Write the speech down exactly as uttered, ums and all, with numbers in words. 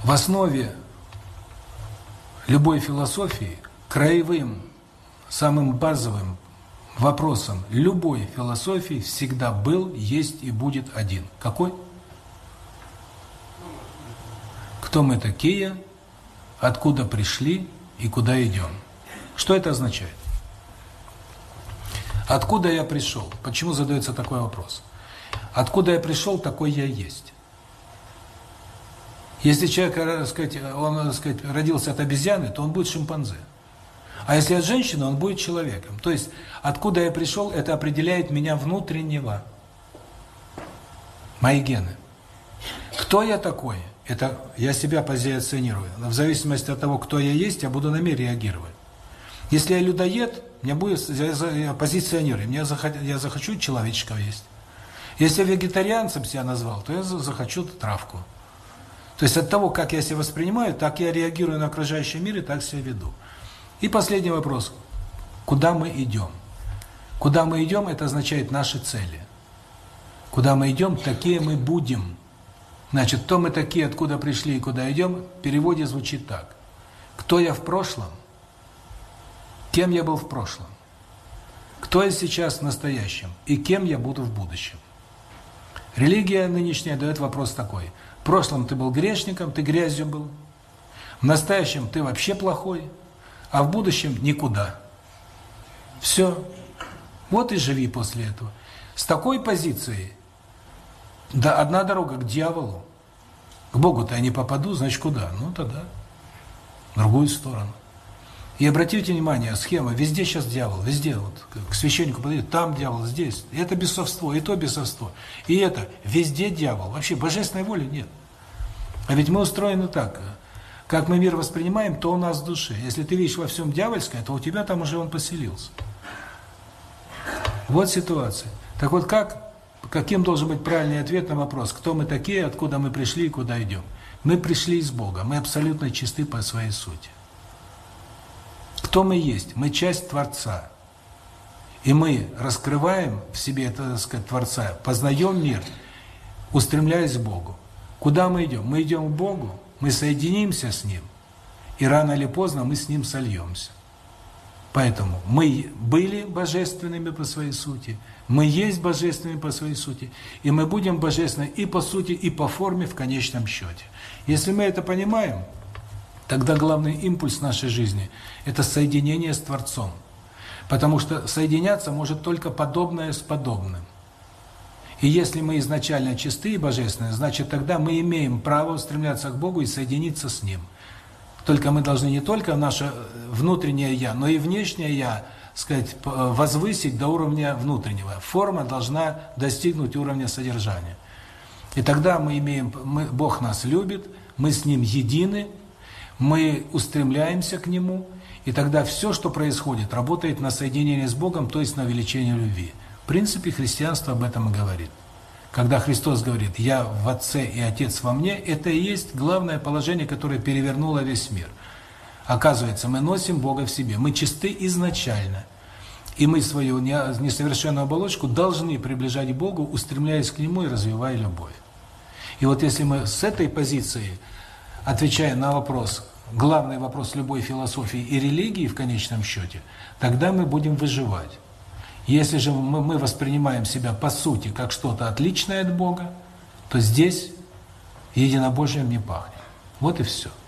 В основе любой философии, краевым, самым базовым вопросом любой философии всегда был, есть и будет один. Какой? Кто мы такие, откуда пришли и куда идем? Что это означает? Откуда я пришел? Почему задается такой вопрос? Откуда я пришел, такой я есть. Если человек, так сказать, он, так сказать, родился от обезьяны, то он будет шимпанзе. А если от женщины, он будет человеком. То есть, откуда я пришел, это определяет меня внутреннего. Мои гены. Кто я такой? Это я себя позиционирую. В зависимости от того, кто я есть, я буду на мир реагировать. Если я людоед, мне будет, я позиционирую, мне захотю, я захочу человеческого есть. Если я вегетарианцем себя назвал, то я захочу травку. То есть от того, как я себя воспринимаю, так я реагирую на окружающий мир и так себя веду. И последний вопрос. Куда мы идем? Куда мы идем, это означает наши цели. Куда мы идем, такие мы будем. Значит, кто мы такие, откуда пришли и куда идем, в переводе звучит так. Кто я в прошлом, кем я был в прошлом. Кто я сейчас в настоящем и кем я буду в будущем. Религия нынешняя дает вопрос такой. В прошлом ты был грешником, ты грязью был. В настоящем ты вообще плохой, а в будущем никуда. Все. Вот и живи после этого. С такой позицией, да, одна дорога к дьяволу. К Богу-то я не попаду, значит куда? Ну тогда в другую сторону. И обратите внимание, схема, везде сейчас дьявол, везде, вот, к священнику подойдет, там дьявол, здесь, и это бесовство, и то бесовство, и это, везде дьявол, вообще божественной воли нет. А ведь мы устроены так, как мы мир воспринимаем, то у нас в душе. Если ты видишь во всем дьявольское, то у тебя там уже он поселился. Вот ситуация. Так вот, как, каким должен быть правильный ответ на вопрос, кто мы такие, откуда мы пришли и куда идем? Мы пришли из Бога, мы абсолютно чисты по своей сути. Кто мы есть? Мы часть Творца. И мы раскрываем в себе, так сказать, Творца, познаем мир, устремляясь к Богу. Куда мы идем? Мы идем к Богу, мы соединимся с Ним, и рано или поздно мы с Ним сольемся. Поэтому мы были божественными по своей сути, мы есть божественными по своей сути, и мы будем божественны и по сути, и по форме в конечном счете. Если мы это понимаем, тогда главный импульс нашей жизни – это соединение с Творцом. Потому что соединяться может только подобное с подобным. И если мы изначально чисты и божественны, значит тогда мы имеем право устремляться к Богу и соединиться с Ним. Только мы должны не только наше внутреннее «я», но и внешнее «я», сказать, возвысить до уровня внутреннего. Форма должна достигнуть уровня содержания. И тогда мы имеем, мы, Бог нас любит, мы с Ним едины, мы устремляемся к Нему, и тогда все, что происходит, работает на соединение с Богом, то есть на увеличение любви. В принципе, христианство об этом и говорит. Когда Христос говорит «Я в Отце и Отец во мне», это и есть главное положение, которое перевернуло весь мир. Оказывается, мы носим Бога в себе, мы чисты изначально, и мы свою несовершенную оболочку должны приближать к Богу, устремляясь к Нему и развивая любовь. И вот если мы с этой позиции, отвечая на вопрос, главный вопрос любой философии и религии в конечном счете, тогда мы будем выживать. Если же мы, мы воспринимаем себя по сути как что-то отличное от Бога, то здесь единобожием не пахнет. Вот и все.